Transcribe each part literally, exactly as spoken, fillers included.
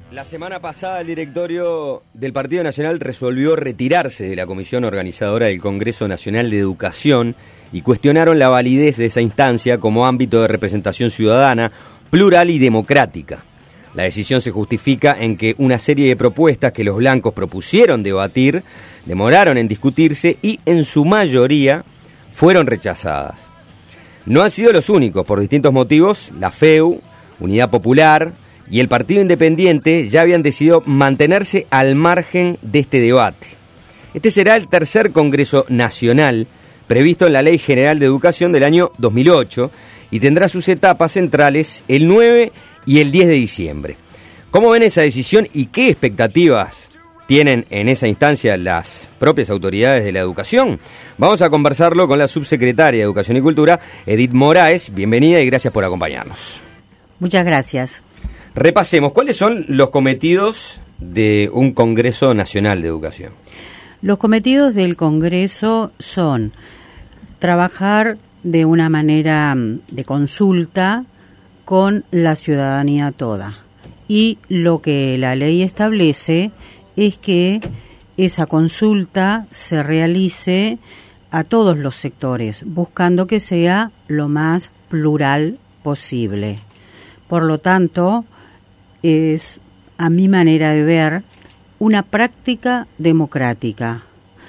La semana pasada el directorio del Partido Nacional resolvió retirarse de la comisión organizadora del Congreso Nacional de Educación y cuestionaron la validez de esa instancia como ámbito de representación ciudadana, plural y democrática. La decisión se justifica en que una serie de propuestas que los blancos propusieron debatir demoraron en discutirse y en su mayoría fueron rechazadas. No han sido los únicos, por distintos motivos. La F E U, Unidad Popular y el Partido Independiente ya habían decidido mantenerse al margen de este debate. Este será el tercer Congreso Nacional previsto en la Ley General de Educación del año dos mil ocho y tendrá sus etapas centrales el nueve y el diez de diciembre. ¿Cómo ven esa decisión y qué expectativas tienen en esa instancia las propias autoridades de la educación? Vamos a conversarlo con la subsecretaria de Educación y Cultura, Edith Moraes. Bienvenida y gracias por acompañarnos. Muchas gracias. Repasemos, ¿cuáles son los cometidos de un Congreso Nacional de Educación? Los cometidos del Congreso son trabajar de una manera de consulta con la ciudadanía toda. Y lo que la ley establece es que esa consulta se realice a todos los sectores, buscando que sea lo más plural posible. Por lo tanto, es, a mi manera de ver, una práctica democrática.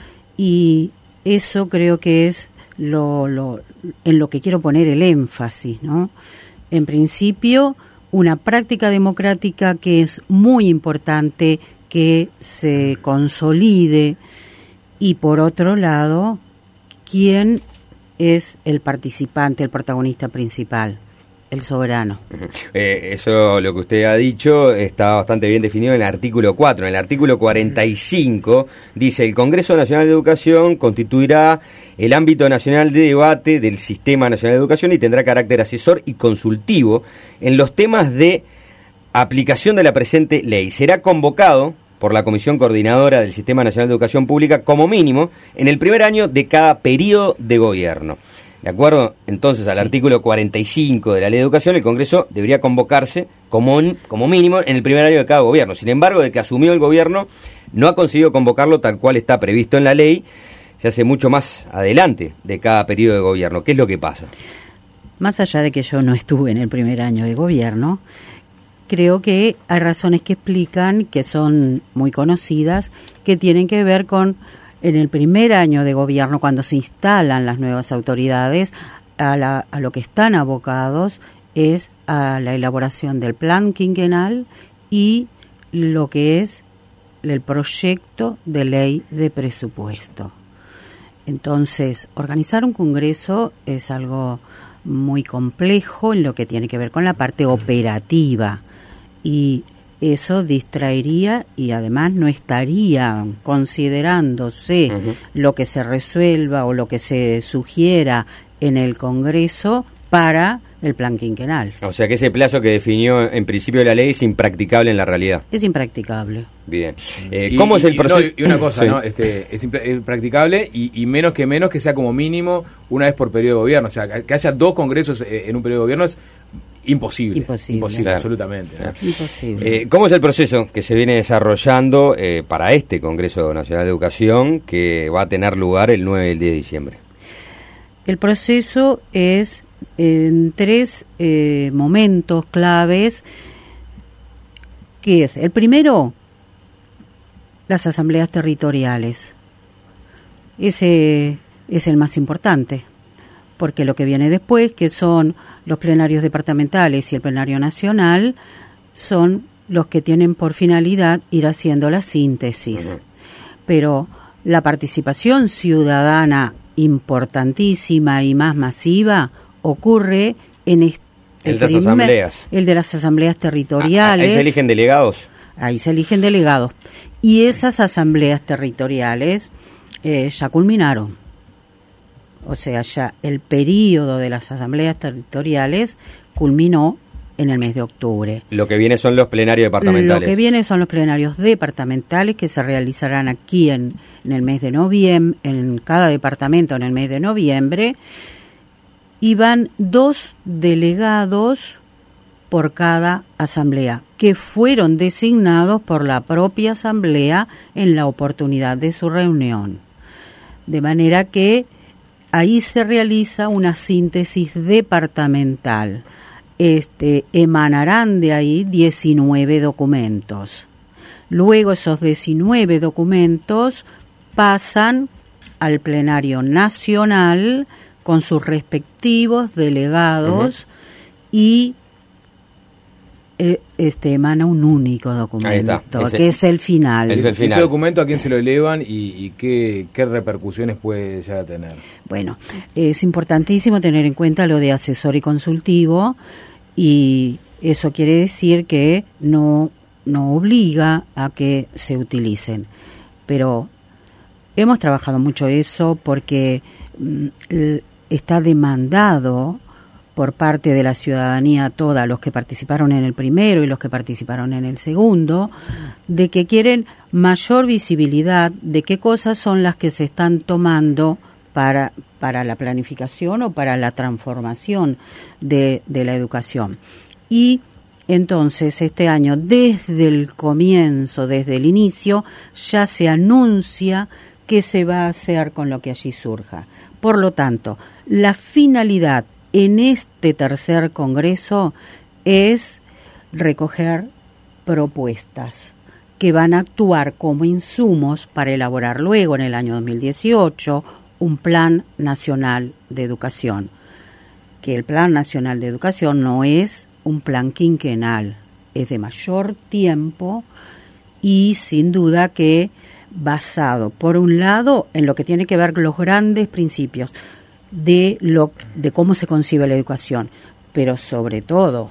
Y eso creo que es lo, lo, en lo que quiero poner el énfasis, ¿no? En principio, una práctica democrática que es muy importante que se consolide. Y por otro lado, ¿quién es el participante, el protagonista principal? El soberano. Eh, eso, lo que usted ha dicho, está bastante bien definido en el artículo cuatro. En el artículo cuarenta y cinco dice: el Congreso Nacional de Educación constituirá el ámbito nacional de debate del Sistema Nacional de Educación y tendrá carácter asesor y consultivo en los temas de aplicación de la presente ley. Será convocado por la Comisión Coordinadora del Sistema Nacional de Educación Pública como mínimo en el primer año de cada periodo de gobierno. De acuerdo, entonces, al sí. artículo cuarenta y cinco de la Ley de Educación, el Congreso debería convocarse como, como mínimo en el primer año de cada gobierno. Sin embargo, de que asumió el gobierno, no ha conseguido convocarlo tal cual está previsto en la ley. Se hace mucho más adelante de cada periodo de gobierno. ¿Qué es lo que pasa? Más allá de que yo no estuve en el primer año de gobierno, creo que hay razones que explican, que son muy conocidas, que tienen que ver con... En el primer año de gobierno, cuando se instalan las nuevas autoridades, a, la, a lo que están abocados es a la elaboración del plan quinquenal y lo que es el proyecto de ley de presupuesto. Entonces, organizar un congreso es algo muy complejo en lo que tiene que ver con la parte operativa, y eso distraería y además no estaría considerándose uh-huh. lo que se resuelva o lo que se sugiera en el Congreso para el plan quinquenal. O sea que ese plazo que definió en principio la ley es impracticable en la realidad. Es impracticable. Bien. Eh, y, ¿Cómo y, es el proceso? No, y una cosa, sí. ¿no? Este, es impracticable y, y menos que menos que sea como mínimo una vez por periodo de gobierno. O sea, que haya dos congresos en un periodo de gobierno es imposible. Imposible. Imposible, claro. absolutamente. Claro. ¿no? Imposible. Eh, ¿Cómo es el proceso que se viene desarrollando eh, para este Congreso Nacional de Educación que va a tener lugar el nueve y el diez de diciembre? El proceso es en tres eh, momentos claves, que es, el primero, las asambleas territoriales. Ese es el más importante, porque lo que viene después, que son los plenarios departamentales y el plenario nacional, son los que tienen por finalidad ir haciendo la síntesis. Uh-huh. Pero la participación ciudadana importantísima y más masiva ocurre en este el de las asambleas. El de las asambleas territoriales. ¿Ahí se eligen delegados? Ahí se eligen delegados. Y esas asambleas territoriales eh, ya culminaron. O sea, ya el período de las asambleas territoriales culminó en el mes de octubre. Lo que viene son los plenarios departamentales. Lo que viene son los plenarios departamentales que se realizarán aquí en, en el mes de noviembre, en cada departamento en el mes de noviembre, y van dos delegados por cada asamblea, que fueron designados por la propia asamblea en la oportunidad de su reunión. De manera que ahí se realiza una síntesis departamental. Este, emanarán de ahí diecinueve documentos. Luego esos diecinueve documentos pasan al plenario nacional con sus respectivos delegados uh-huh. y este emana un único documento, ese, que es el final. Es el final. ¿Ese documento a quién se lo elevan y, y qué, qué repercusiones puede llegar a tener? Bueno, es importantísimo tener en cuenta lo de asesor y consultivo, y eso quiere decir que no, no obliga a que se utilicen. Pero hemos trabajado mucho eso porque mm, está demandado por parte de la ciudadanía toda, los que participaron en el primero y los que participaron en el segundo, de que quieren mayor visibilidad de qué cosas son las que se están tomando para, para la planificación o para la transformación de, de la educación. Y entonces este año, desde el comienzo, desde el inicio, ya se anuncia qué se va a hacer con lo que allí surja. Por lo tanto, la finalidad en este tercer congreso es recoger propuestas que van a actuar como insumos para elaborar luego, en el año dos mil dieciocho, un Plan Nacional de Educación. Que el Plan Nacional de Educación no es un plan quinquenal, es de mayor tiempo y sin duda que basado, por un lado, en lo que tiene que ver con los grandes principios de lo de cómo se concibe la educación, pero sobre todo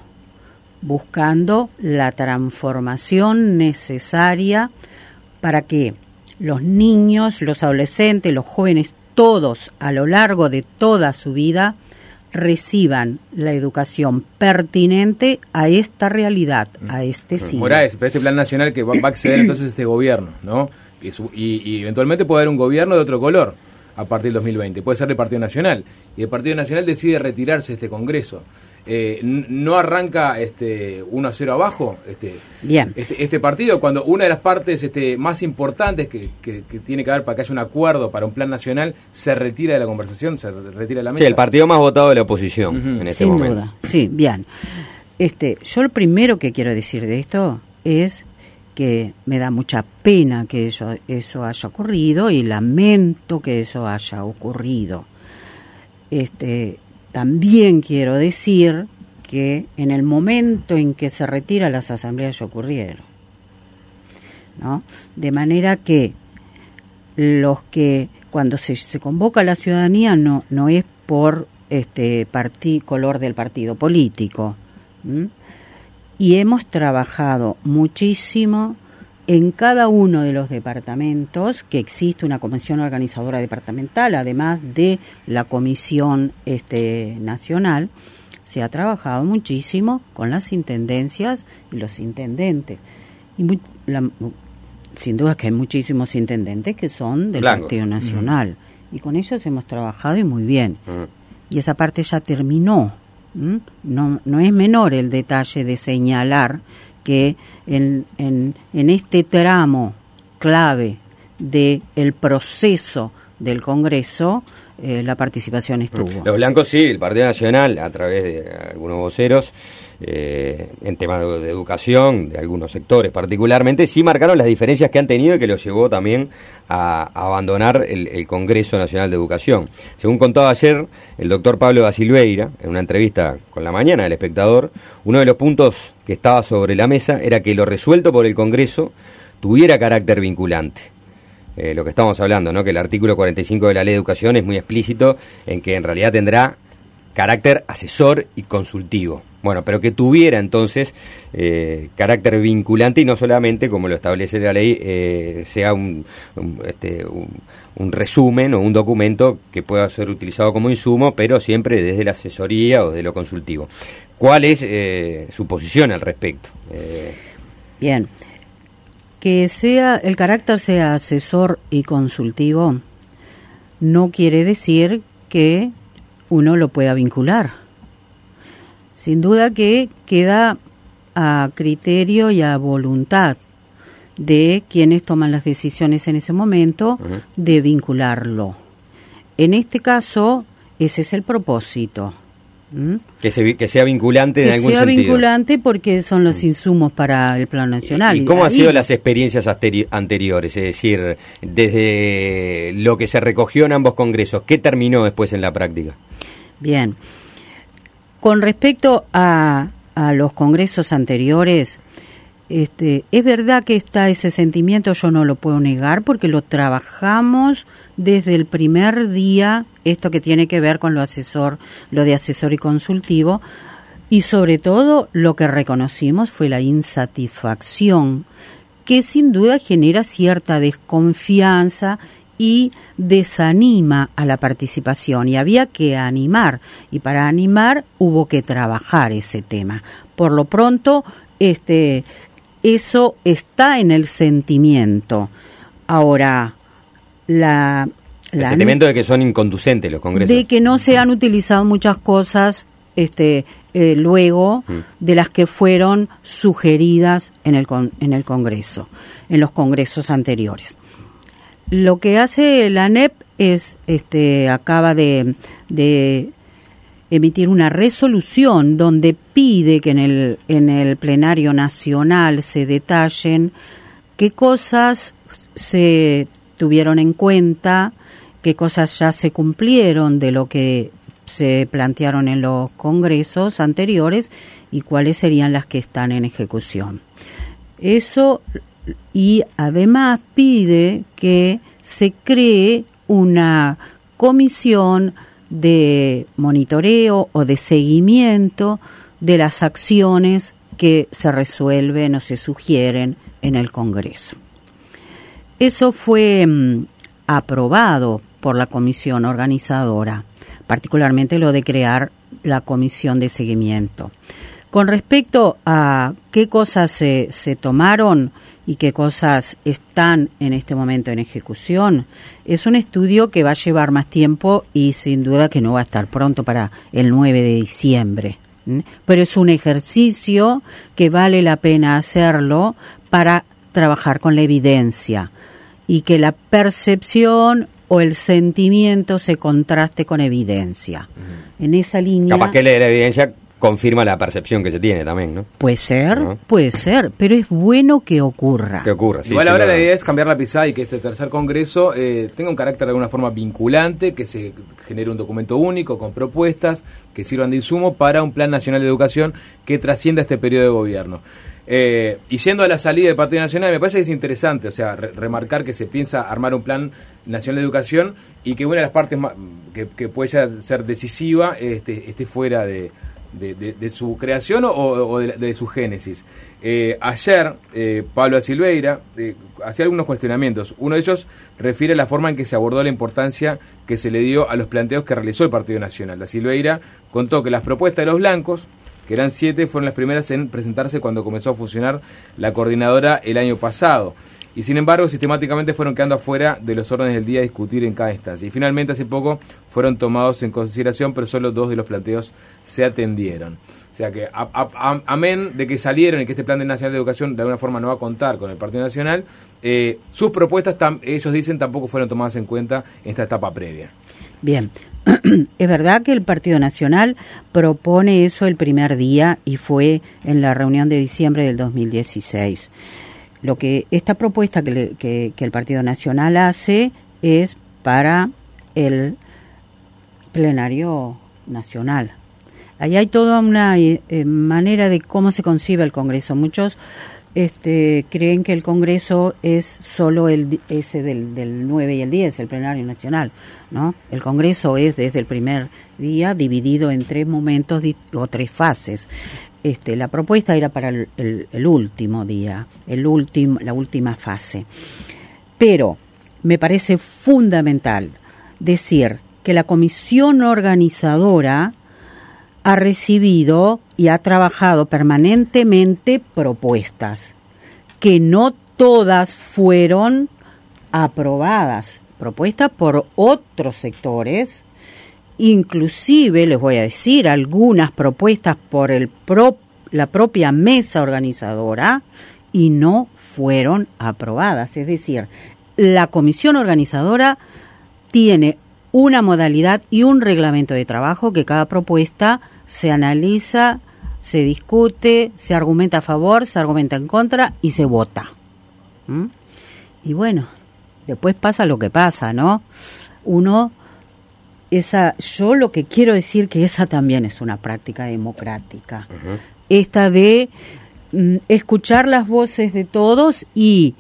buscando la transformación necesaria para que los niños, los adolescentes, los jóvenes, todos a lo largo de toda su vida reciban la educación pertinente a esta realidad, a este siglo. Moraes, pero este plan nacional que va, va a acceder entonces este gobierno, ¿no? Y, su, y, y eventualmente puede haber un gobierno de otro color a partir del dos mil veinte, puede ser del Partido Nacional, y el Partido Nacional decide retirarse de este Congreso. Eh, ¿No arranca este uno a cero abajo este, Bien. Este, este partido cuando una de las partes este, más importantes que, que, que tiene que haber para que haya un acuerdo para un plan nacional se retira de la conversación, se retira de la mesa? Sí, el partido más votado de la oposición uh-huh. en este Sin momento. Duda. Sí, bien. Este, yo lo primero que quiero decir de esto es que me da mucha pena que eso, eso haya ocurrido y lamento que eso haya ocurrido. Este, también quiero decir que en el momento en que se retiran las asambleas ya ocurrieron, ¿no? De manera que los que cuando se, se convoca a la ciudadanía no, no es por este partí, color del partido político. ¿Mm? Y hemos trabajado muchísimo en cada uno de los departamentos, que existe una comisión organizadora departamental, además de la comisión este, nacional. Se ha trabajado muchísimo con las intendencias y los intendentes. Y muy, la, sin duda que hay muchísimos intendentes que son del Blanco. Partido Nacional. Uh-huh. Y con ellos hemos trabajado y muy bien. Uh-huh. Y esa parte ya terminó. ¿Mm? No, no es menor el detalle de señalar que en, en, en este tramo clave del proceso del Congreso eh, la participación estuvo. Los blancos sí, el Partido Nacional, a través de algunos voceros, eh, en temas de, de educación, de algunos sectores particularmente, sí marcaron las diferencias que han tenido y que los llevó también a, a abandonar el, el Congreso Nacional de Educación. Según contaba ayer el doctor Pablo da Silveira, en una entrevista con La Mañana del Espectador, uno de los puntos que estaba sobre la mesa era que lo resuelto por el Congreso tuviera carácter vinculante. Eh, lo que estamos hablando, ¿no? Que el artículo cuarenta y cinco de la Ley de Educación es muy explícito en que en realidad tendrá carácter asesor y consultivo. Bueno, pero que tuviera entonces eh, carácter vinculante y no solamente, como lo establece la ley, eh, sea un, un, este, un, un resumen o un documento que pueda ser utilizado como insumo, pero siempre desde la asesoría o de lo consultivo. ¿Cuál es eh, su posición al respecto? Eh, Bien. Que sea el carácter sea asesor y consultivo no quiere decir que uno lo pueda vincular. sin duda que queda a criterio y a voluntad de quienes toman las decisiones en ese momento uh-huh. de vincularlo. En este caso, ese es el propósito. ¿Mm? Que, se, que sea vinculante que en algún sea sentido. vinculante porque son los insumos para el plan nacional. ¿Y, y cómo han sido las experiencias anteriores? Es decir, desde lo que se recogió en ambos congresos, ¿qué terminó después en la práctica? Bien. Con respecto a, a los congresos anteriores, este, es verdad que está ese sentimiento, yo no lo puedo negar, porque lo trabajamos desde el primer día, esto que tiene que ver con lo asesor, lo de asesor y consultivo, y sobre todo lo que reconocimos fue la insatisfacción, que sin duda genera cierta desconfianza y desanima a la participación, y había que animar, y para animar hubo que trabajar ese tema. Por lo pronto, este, eso está en el sentimiento. Ahora, la... El la sentimiento de que son inconducentes los congresos. De que no se han utilizado muchas cosas este, eh, luego mm. de las que fueron sugeridas en el, con, en el Congreso, en los congresos anteriores. Lo que hace la A N E P es, este, acaba de, de emitir una resolución donde pide que en el, en el plenario nacional se detallen qué cosas se tuvieron en cuenta, qué cosas ya se cumplieron de lo que se plantearon en los congresos anteriores y cuáles serían las que están en ejecución. Eso, y además pide que se cree una comisión de monitoreo o de seguimiento de las acciones que se resuelven o se sugieren en el Congreso. Eso fue mm, aprobado por la comisión organizadora, particularmente lo de crear la comisión de seguimiento. Con respecto a qué cosas se, se tomaron y qué cosas están en este momento en ejecución, es un estudio que va a llevar más tiempo y sin duda que no va a estar pronto para el nueve de diciembre. ¿Mm? Pero es un ejercicio que vale la pena hacerlo para trabajar con la evidencia y que la percepción o el sentimiento se contraste con evidencia. Uh-huh. En esa línea... Capaz que la evidencia confirma la percepción que se tiene también, ¿no? Puede ser, ¿no? puede ser, pero es bueno que ocurra. Que ocurra, sí. Igual sí, ahora lo... la idea es cambiar la pisada y que este tercer congreso eh, tenga un carácter de alguna forma vinculante, que se genere un documento único con propuestas que sirvan de insumo para un plan nacional de educación que trascienda este periodo de gobierno. Eh, y yendo a la salida del Partido Nacional, me parece que es interesante, o sea, re- remarcar que se piensa armar un plan nacional de educación y que una de las partes más, que, que puede ser decisiva este, esté fuera de, de, de, de su creación o, o de, de su génesis. Eh, ayer, eh, Pablo da Silveira eh, hacía algunos cuestionamientos. Uno de ellos refiere a la forma en que se abordó la importancia que se le dio a los planteos que realizó el Partido Nacional. Da Silveira contó que las propuestas de los blancos, que eran siete, fueron las primeras en presentarse cuando comenzó a funcionar la coordinadora el año pasado. Y sin embargo, sistemáticamente fueron quedando afuera de los órdenes del día a discutir en cada instancia. Y finalmente, hace poco, fueron tomados en consideración, pero solo dos de los planteos se atendieron. O sea que, a, a, a, amén de que salieron y que este Plan Nacional de Educación de alguna forma no va a contar con el Partido Nacional, eh, sus propuestas, tam, ellos dicen, tampoco fueron tomadas en cuenta en esta etapa previa. Bien, es verdad que el Partido Nacional propone eso el primer día y fue en la reunión de diciembre del dos mil dieciséis. Lo que esta propuesta que, le, que, que el Partido Nacional hace es para el plenario nacional. Ahí hay toda una eh, manera de cómo se concibe el Congreso. Muchos este, creen que el Congreso es solo el ese del, del nueve y el diez, el plenario nacional, ¿no? El Congreso es desde el primer día dividido en tres momentos di- o tres fases. Este, la propuesta era para el, el, el último día, el último, la última fase. Pero me parece fundamental decir que la comisión organizadora ha recibido y ha trabajado permanentemente propuestas, que no todas fueron aprobadas, propuestas por otros sectores inclusive les voy a decir algunas propuestas por el pro, la propia mesa organizadora y no fueron aprobadas. Es decir, la comisión organizadora tiene una modalidad y un reglamento de trabajo que cada propuesta se analiza, se discute, se argumenta a favor, se argumenta en contra y se vota. ¿Mm? Y bueno, después pasa lo que pasa, ¿no? Uno, esa, yo lo que quiero decir que esa también es una práctica democrática. Uh-huh. Esta de mm, escuchar las voces de todos y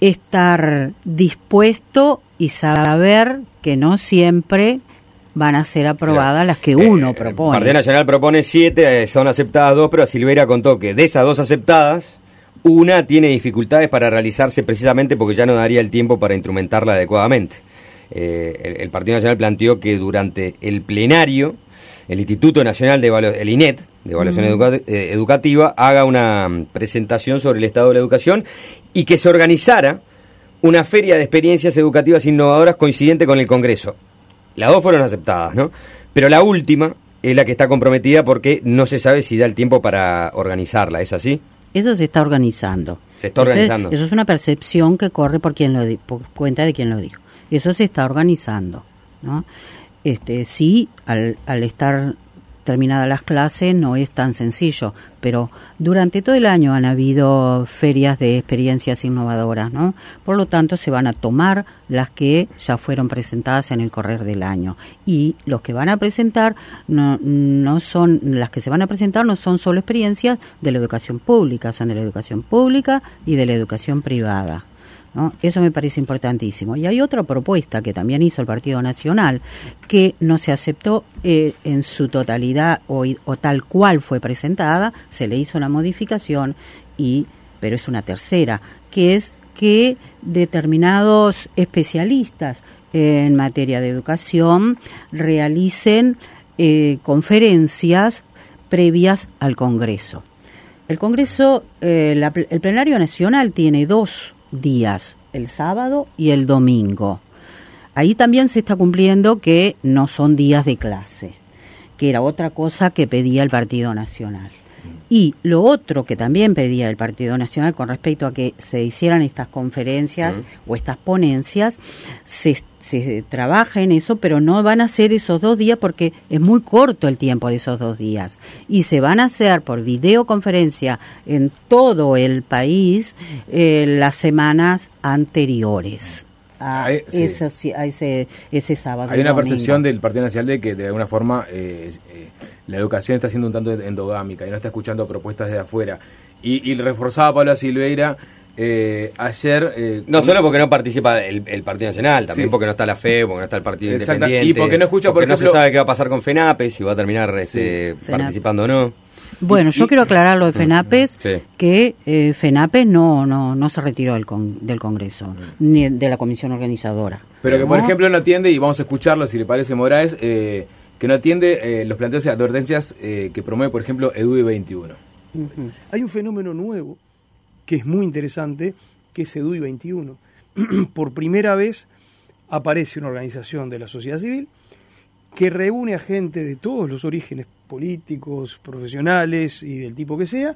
estar dispuesto y saber que no siempre van a ser aprobadas claro. las que uno eh, propone. El Partido Nacional propone siete, son aceptadas dos, pero Silveira contó que de esas dos aceptadas, una tiene dificultades para realizarse precisamente porque ya no daría el tiempo para instrumentarla adecuadamente. Eh, el, el Partido Nacional planteó que durante el plenario, el Instituto Nacional de Evalu- el I N E T, de Evaluación mm. Educa- eh, Educativa, haga una presentación sobre el estado de la educación y que se organizara una feria de experiencias educativas innovadoras coincidente con el Congreso. Las dos fueron aceptadas, ¿no? Pero la última es la que está comprometida porque no se sabe si da el tiempo para organizarla, ¿es así? Eso se está organizando. Se está organizando. Eso, eso es una percepción que corre por quien lo di- por cuenta de quien lo dijo. Eso se está organizando, ¿no? Este, sí, al, al estar terminadas las clases no es tan sencillo, pero durante todo el año han habido ferias de experiencias innovadoras, ¿no? Por lo tanto, se van a tomar las que ya fueron presentadas en el correr del año. Y los que van a presentar, no, no son, las que se van a presentar no son solo experiencias de la educación pública, son de la educación pública y de la educación privada, ¿no? Eso me parece importantísimo. Y hay otra propuesta que también hizo el Partido Nacional, que no se aceptó eh, en su totalidad o, o tal cual fue presentada, se le hizo una modificación, y pero es una tercera, que es que determinados especialistas en materia de educación realicen eh, conferencias previas al Congreso. El Congreso, eh, la, el Plenario Nacional tiene dos días, el sábado y el domingo. Ahí también se está cumpliendo que no son días de clase, que era otra cosa que pedía el Partido Nacional. Y lo otro que también pedía el Partido Nacional con respecto a que se hicieran estas conferencias uh-huh. o estas ponencias, se, se trabaja en eso, pero no van a ser esos dos días porque es muy corto el tiempo de esos dos días. Y se van a hacer por videoconferencia en todo el país eh, las semanas anteriores. A, Hay, sí. ese, a ese, ese sábado. Hay una domingo. Percepción del Partido Nacional de que de alguna forma eh, eh, la educación está siendo un tanto endogámica y no está escuchando propuestas de afuera. Y, y reforzaba Pablo Silveira eh, ayer... Eh, no con... solo porque no participa el, el Partido Nacional, también sí. porque no está la F E, porque no está el Partido Exacto. Independiente. Y porque no escucha, porque por ejemplo, no se sabe qué va a pasar con FENAPES, si va a terminar este, sí. participando o no. Bueno, yo y, quiero aclarar lo de FENAPES, sí. que eh, FENAPES no no no se retiró del, con, del Congreso, ni de la comisión organizadora. Pero que, ¿no? por ejemplo, no atiende, y vamos a escucharlo si le parece, Moraes, eh, que no atiende eh, los planteos y advertencias eh, que promueve, por ejemplo, EDUI veintiuno. Uh-huh. Hay un fenómeno nuevo que es muy interesante, que es EDUI veintiuno. Por primera vez aparece una organización de la sociedad civil que reúne a gente de todos los orígenes políticos, profesionales y del tipo que sea,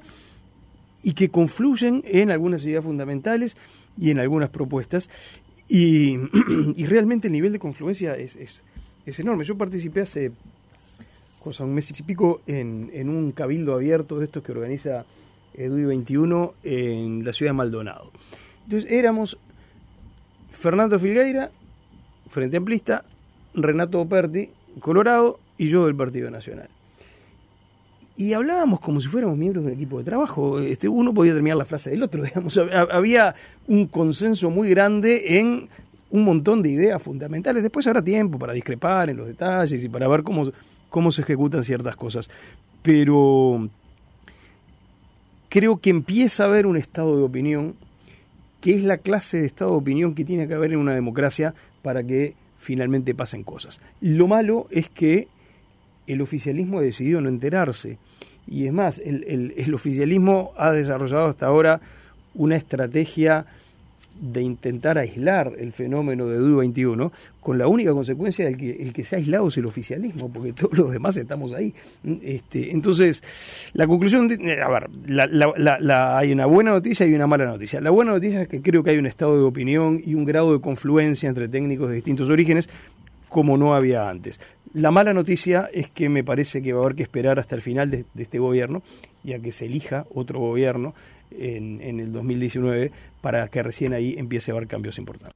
y que confluyen en algunas ideas fundamentales y en algunas propuestas, y, y realmente el nivel de confluencia es, es, es enorme. Yo participé hace cosa, un mes y pico en, en un cabildo abierto de estos que organiza EDUI veintiuno en la ciudad de Maldonado. Entonces éramos Fernando Filgueira, Frente Amplista, Renato Operti, Colorado, y yo del Partido Nacional. Y hablábamos como si fuéramos miembros de un equipo de trabajo. Este, uno podía terminar la frase del otro, digamos. Había un consenso muy grande en un montón de ideas fundamentales. Después habrá tiempo para discrepar en los detalles y para ver cómo, cómo se ejecutan ciertas cosas. Pero creo que empieza a haber un estado de opinión, que es la clase de estado de opinión que tiene que haber en una democracia para que finalmente pasen cosas. Lo malo es que el oficialismo ha decidido no enterarse. Y es más, el, el, el oficialismo ha desarrollado hasta ahora una estrategia de intentar aislar el fenómeno de D U I veintiuno, con la única consecuencia de que el que se ha aislado es el oficialismo, porque todos los demás estamos ahí. Este, entonces, la conclusión, de, a ver, la, la, la, la, hay una buena noticia y una mala noticia. La buena noticia es que creo que hay un estado de opinión y un grado de confluencia entre técnicos de distintos orígenes, como no había antes. La mala noticia es que me parece que va a haber que esperar hasta el final de, de este gobierno y a que se elija otro gobierno en, en el dos mil diecinueve para que recién ahí empiece a haber cambios importantes.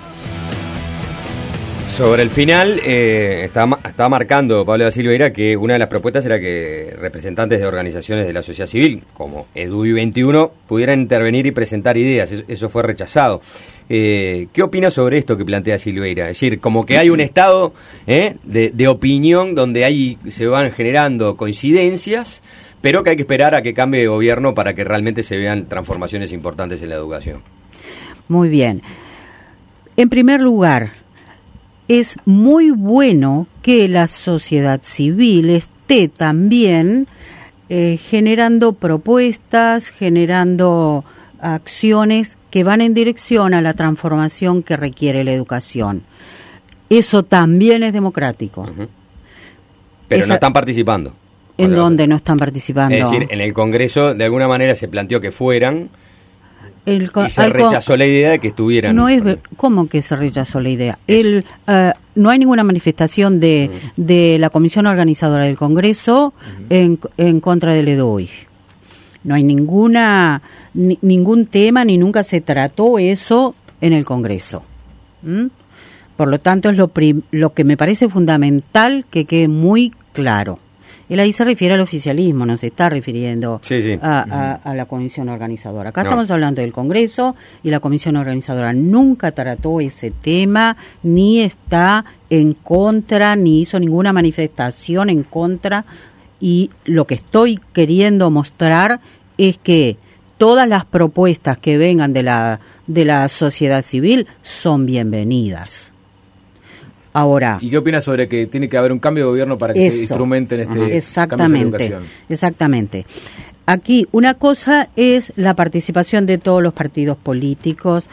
Sobre el final, eh, estaba, estaba marcando Pablo da Silveira que una de las propuestas era que representantes de organizaciones de la sociedad civil, como E D U I veintiuno, pudieran intervenir y presentar ideas. Eso, eso fue rechazado. Eh, ¿Qué opina sobre esto que plantea Silveira? Es decir, como que hay un estado eh, de, de opinión donde hay, se van generando coincidencias, pero que hay que esperar a que cambie de gobierno para que realmente se vean transformaciones importantes en la educación. Muy bien. En primer lugar, es muy bueno que la sociedad civil esté también eh, generando propuestas, generando acciones que van en dirección a la transformación que requiere la educación. Eso también es democrático. Uh-huh. Pero Esa, no están participando. ¿En dónde no están participando? Es decir, en el Congreso de alguna manera se planteó que fueran el, y se rechazó con, la idea de que estuvieran. No es, ¿Cómo que se rechazó la idea? El, uh, no hay ninguna manifestación de, uh-huh. de la Comisión Organizadora del Congreso uh-huh. en, en contra del E D U I. No hay ninguna ni, ningún tema ni nunca se trató eso en el Congreso. ¿Mm? Por lo tanto, es lo, prim, lo que me parece fundamental que quede muy claro. Él ahí se refiere al oficialismo, no se está refiriendo sí, sí. A, a, a la comisión organizadora. Acá no. Estamos hablando del Congreso y la comisión organizadora nunca trató ese tema, ni está en contra, ni hizo ninguna manifestación en contra. Y lo que estoy queriendo mostrar es que todas las propuestas que vengan de la, de la sociedad civil son bienvenidas. Ahora, ¿y qué opinas sobre que tiene que haber un cambio de gobierno para que eso, se instrumenten este exactamente, cambio de educación? Exactamente. Aquí una cosa es la participación de todos los partidos políticos,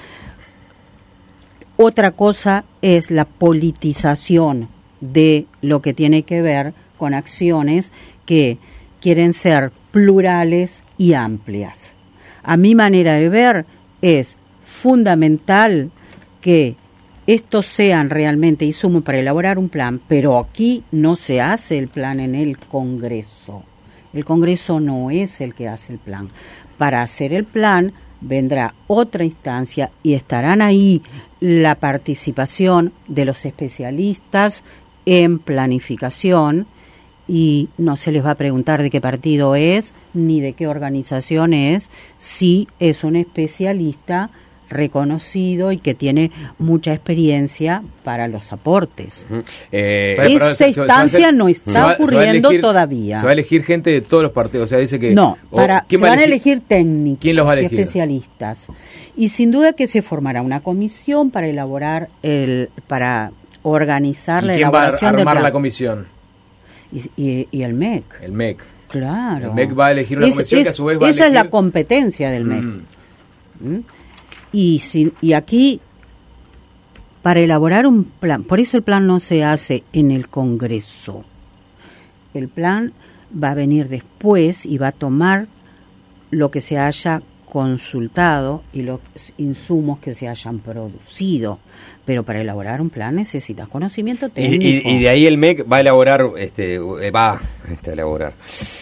otra cosa es la politización de lo que tiene que ver con acciones que quieren ser plurales y amplias. A mi manera de ver es fundamental que estos sean realmente insumos para elaborar un plan, pero aquí no se hace el plan en el Congreso. El Congreso no es el que hace el plan. Para hacer el plan vendrá otra instancia y estarán ahí la participación de los especialistas en planificación y no se les va a preguntar de qué partido es ni de qué organización es, si es un especialista reconocido y que tiene mucha experiencia para los aportes. Uh-huh. eh, Esa pero, pero, instancia hacer, no está va, ocurriendo elegir, todavía. Se va a elegir gente de todos los partidos, o sea, dice que... No, para, se van a elegir técnicos, ¿quién los va a elegir? Especialistas. Y sin duda que se formará una comisión para elaborar, el para organizar ¿Y la quién elaboración va a armar del plan? La comisión? Y, y, y el M E C. El M E C. Claro. El M E C va a elegir una es, comisión es, que a su vez va a esa elegir... es la competencia del M E C. Mm. ¿Mm? Y, si, y aquí, para elaborar un plan, por eso el plan no se hace en el Congreso. El plan va a venir después y va a tomar lo que se haya consultado y los insumos que se hayan producido. Pero para elaborar un plan necesitas conocimiento técnico. Y, y, y de ahí el M E C va a elaborar, este, va este, a elaborar...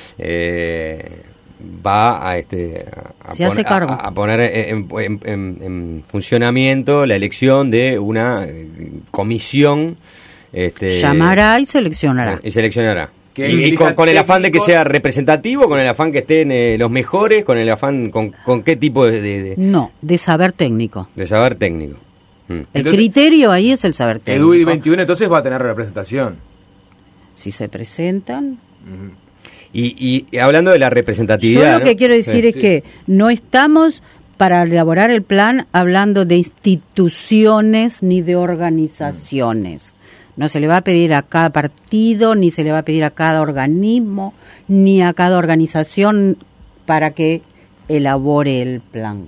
Eh, va a este a, Se hace pon, cargo. a, a poner en, en, en, en funcionamiento la elección de una comisión este llamará y seleccionará y seleccionará que y, y con, con el afán de que sea representativo, con el afán que estén eh, los mejores, con el afán con, con qué tipo de, de, de no de saber técnico de saber técnico mm. el entonces, criterio ahí es el saber técnico. E D U I veintiuno entonces va a tener representación si se presentan. uh-huh. Y, y hablando de la representatividad... Yo lo ¿no? que quiero decir sí, es sí. que no estamos para elaborar el plan hablando de instituciones ni de organizaciones. No se le va a pedir a cada partido, ni se le va a pedir a cada organismo, ni a cada organización para que elabore el plan.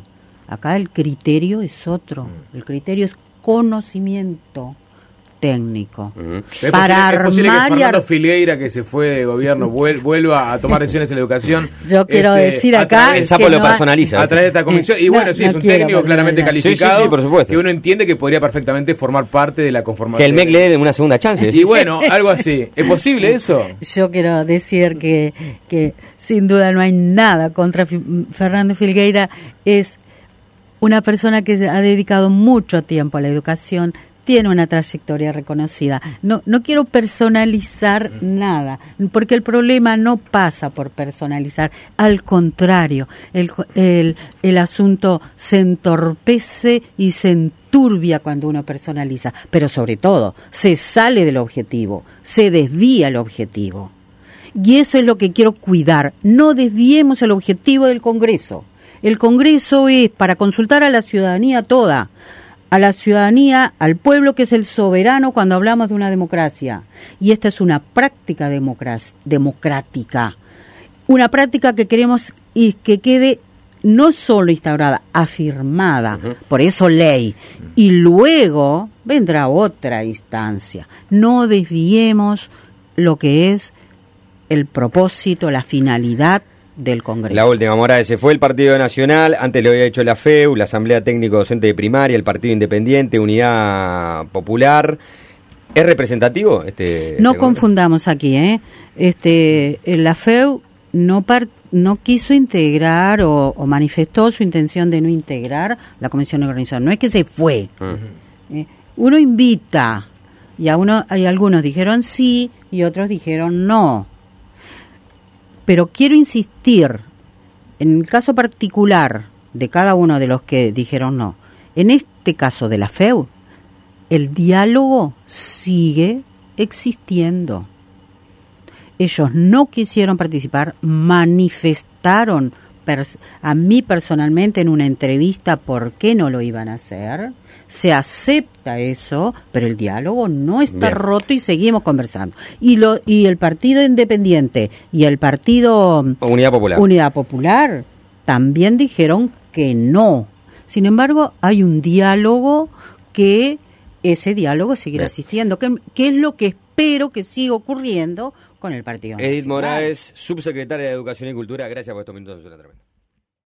Acá el criterio es otro, el criterio es conocimiento técnico. Uh-huh. Para ¿Es posible, es posible que armar y Fernando ar- Filgueira, que se fue de gobierno, vuel- vuelva a tomar decisiones en la educación? Yo quiero decir a acá través- El sapo que lo no ha- personaliza. a través de esta comisión. Y No, bueno, sí, no es un quiero técnico claramente personalizar. calificado, Sí, sí, sí, por supuesto. que uno entiende que podría perfectamente formar parte de la conformación. Que el M E C le dé una segunda chance. Y bueno, algo así. ¿Es posible eso? Yo quiero decir que, que sin duda no hay nada contra Fi- Fernando Filgueira. Es una persona que ha dedicado mucho tiempo a la educación, tiene una trayectoria reconocida. No, no quiero personalizar nada, porque el problema no pasa por personalizar. Al contrario, el, el, el asunto se entorpece y se enturbia cuando uno personaliza, pero sobre todo se sale del objetivo, se desvía el objetivo. Y eso es lo que quiero cuidar. No desviemos el objetivo del Congreso. El Congreso es para consultar a la ciudadanía toda, a la ciudadanía, al pueblo que es el soberano cuando hablamos de una democracia. Y esta es una práctica democrac- democrática, una práctica que queremos y que quede no solo instaurada, afirmada, uh-huh. Por eso ley. Y luego vendrá otra instancia. No desviemos lo que es el propósito, la finalidad del Congreso. La última, Morales, se fue el Partido Nacional, antes lo había hecho la F E U, la Asamblea Técnico Docente de Primaria, el Partido Independiente, Unidad Popular. ¿Es representativo este? No este confundamos aquí, ¿eh? Este, la F E U no par, no quiso integrar o, o manifestó su intención de no integrar la Comisión Organizadora. No es que se fue. Uh-huh. ¿eh? Uno invita y a uno, hay algunos dijeron sí y otros dijeron no. Pero quiero insistir, en el caso particular de cada uno de los que dijeron no, en este caso de la F E U, el diálogo sigue existiendo. Ellos no quisieron participar, manifestaron pers- a mí personalmente en una entrevista por qué no lo iban a hacer. Se acepta eso, pero el diálogo no está Bien. roto y seguimos conversando. Y lo y el Partido Independiente y el Partido Unidad Popular. Unidad Popular también dijeron que no. Sin embargo, hay un diálogo que ese diálogo seguirá Bien. existiendo, que, que es lo que espero que siga ocurriendo con el Partido Edith Nacional. Morales, subsecretaria de Educación y Cultura, gracias por estos minutos.